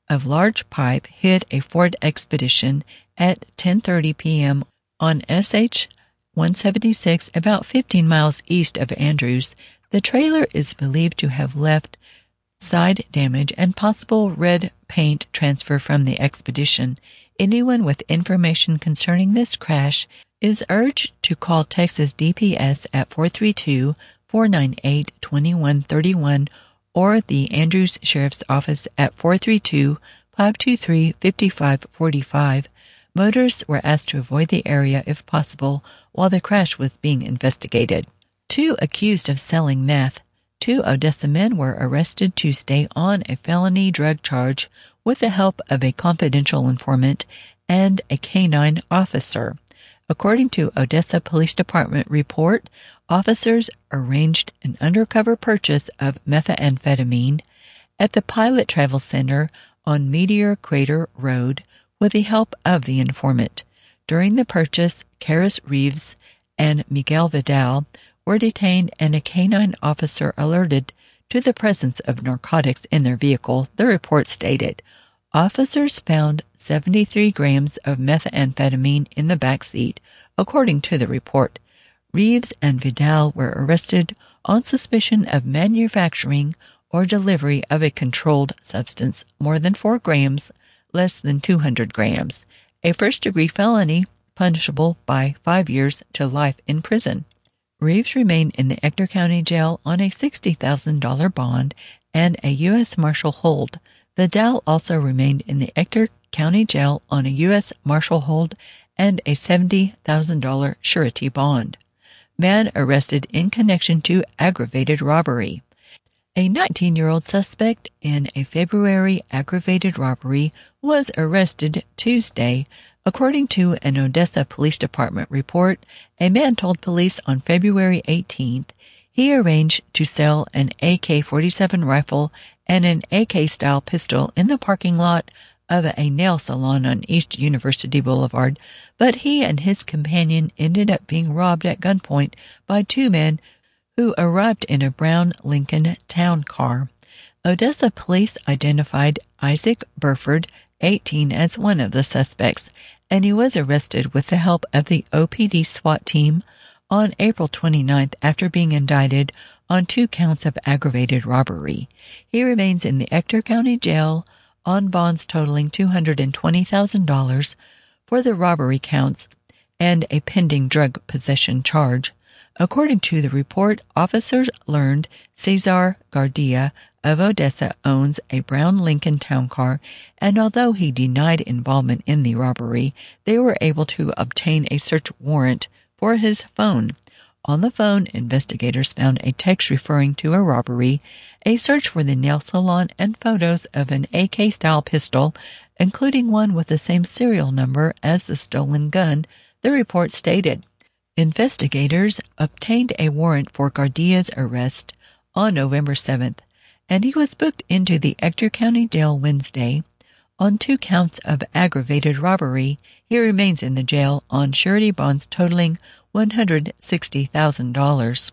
of large pipe hit a Ford Expedition at ten thirty p.m. on S H one seventy-six about fifteen miles east of Andrews. The trailer is believed to have left side damage and possible red paint transfer from the Expedition. Anyone with information concerning this crash is urged to call Texas D P S at four three two, four nine eight, two one three one or the Andrews Sheriff's Office at four three two, five two three, five five four five. Motorists were asked to avoid the area if possible while the crash was being investigated. Two accused of selling meth. Two Odessa men were arrested Tuesday on a felony drug charge with the help of a confidential informant and a canine officer. According to Odessa Police Department report, officers arranged an undercover purchase of methamphetamine at the Pilot Travel Center on Meteor Crater Road with the help of the informant. During the purchase, Karis Reeves and Miguel Vidal were detained and a canine officer alerted to the presence of narcotics in their vehicle, the report stated. Officers found seventy-three grams of methamphetamine in the back seat, according to the report. Reeves and Vidal were arrested on suspicion of manufacturing or delivery of a controlled substance, more than four grams, less than two hundred grams, a first-degree felony punishable by five years to life in prison. Reeves remained in the Ector County Jail on a sixty thousand dollars bond and a U S Marshal hold. Vidal also remained in the Ector County Jail on a U S Marshal hold and a seventy thousand dollars surety bond. Man arrested in connection to aggravated robbery. A nineteen-year-old suspect in a February aggravated robbery was arrested Tuesday. According to an Odessa Police Department report, a man told police on February eighteenth he arranged to sell an A K forty-seven rifle and an A K-style pistol in the parking lot of a nail salon on East University Boulevard, but he and his companion ended up being robbed at gunpoint by two men who arrived in a brown Lincoln Town car. Odessa police identified Isaac Burford, eighteen, as one of the suspects, and he was arrested with the help of the O P D SWAT team on April twenty-ninth after being indicted on two counts of aggravated robbery. He remains in the Ector County Jail on bonds totaling two hundred twenty thousand dollars for the robbery counts and a pending drug possession charge. According to the report, officers learned Cesar Gardia of Odessa owns a brown Lincoln Town car, and although he denied involvement in the robbery, they were able to obtain a search warrant for his phone. On the phone, investigators found a text referring to a robbery, a search for the nail salon, and photos of an A K-style pistol, including one with the same serial number as the stolen gun, the report stated. Investigators obtained a warrant for Gardia's arrest on November seventh, and he was booked into the Ector County Jail Wednesday. On two counts of aggravated robbery, he remains in the jail on surety bonds totaling one hundred sixty thousand dollars.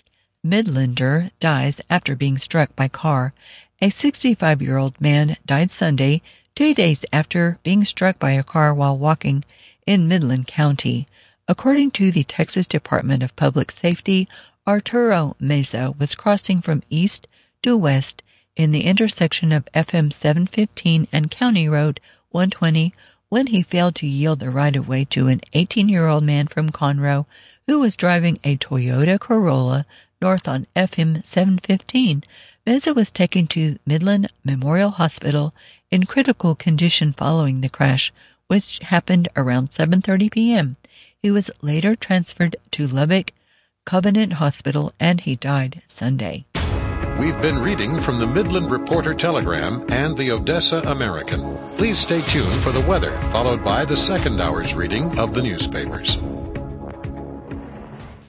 Midlander dies after being struck by car. A sixty-five-year-old man died Sunday, two days after being struck by a car while walking in Midland County. According to the Texas Department of Public Safety, Arturo Meza was crossing from east to west in the intersection of F M seven fifteen and County Road one twenty when he failed to yield the right-of-way to an eighteen-year-old man from Conroe who was driving a Toyota Corolla north on F M seven fifteen. Meza was taken to Midland Memorial Hospital in critical condition following the crash, which happened around seven thirty p.m. He was later transferred to Lubbock Covenant Hospital, and he died Sunday. We've been reading from the Midland Reporter Telegram and the Odessa American. Please stay tuned for the weather, followed by the second hour's reading of the newspapers.